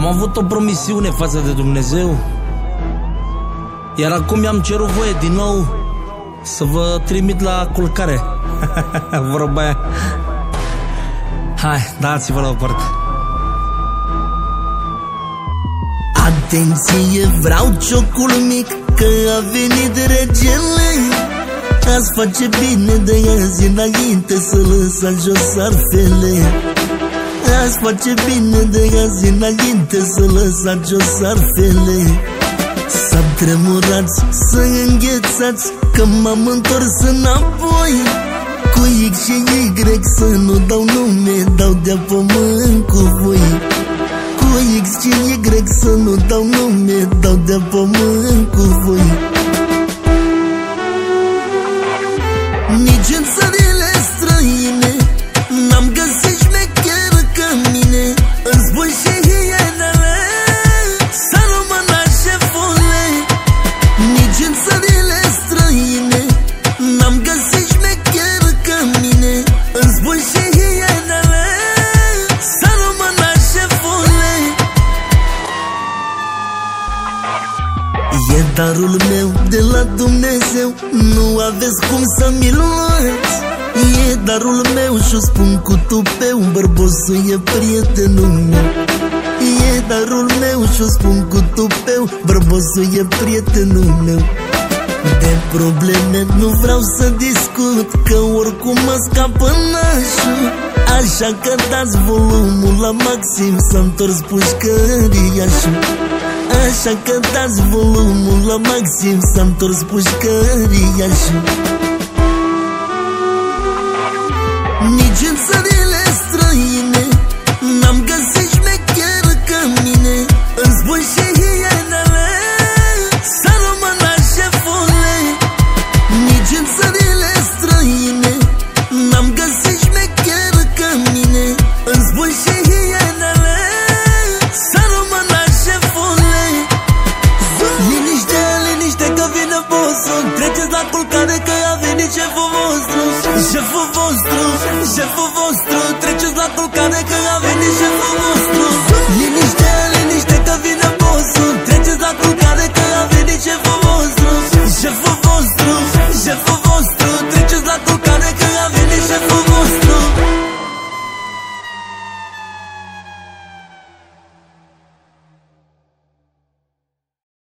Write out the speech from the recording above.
Am avut o promisiune față de Dumnezeu, iar acum mi-am cerut voie din nou să vă trimit la culcare. Vorba aia. Hai, dați-vă la o parte. Atenție, vreau ciocul mic, că a venit regele. Azi face bine de azi înainte să lăsați jos arfele. Azi face bine de azi înainte să lăsați jos arfele. Să tremurați, să înghețați, că m-am întors înapoi. Cu X și Y să nu dau nume, dau de-a pământ cu voi. Cu X și Y să nu dau nume, dau de-a pământ cu voi. Nici în țările străine n-am găsit șmecher ca mine. Îți spun și hienele să rămână șefule. Nici în țările străine n-am găsit șmecher ca mine. Îți spun și hienele să rămână șefule. E darul meu de la Dumnezeu, nu aveți cum să mi-l luați. E darul meu și-o spun cu tupeu, bărbosul e prietenul meu. E darul meu și-o spun cu tupeu, bărbosul e prietenul meu. De probleme nu vreau să discut, că oricum mă scapă nașul. Așa că dați volumul la maxim, s-a întors pușcăriașul. Așa că dați volumul la maxim, s-a întors pușcăriașul. Nici în țările străine n-am găsit șmecher ca mine. Îmi spun și hienele să rămână șefule. Nici în țările străine n-am găsit șmecher ca mine. Îmi spun și hienele să rămână șefule. Liniște, liniște că vine bossul, treceți la culcare că a venit șeful vostru. Șeful vostru, șeful vostru.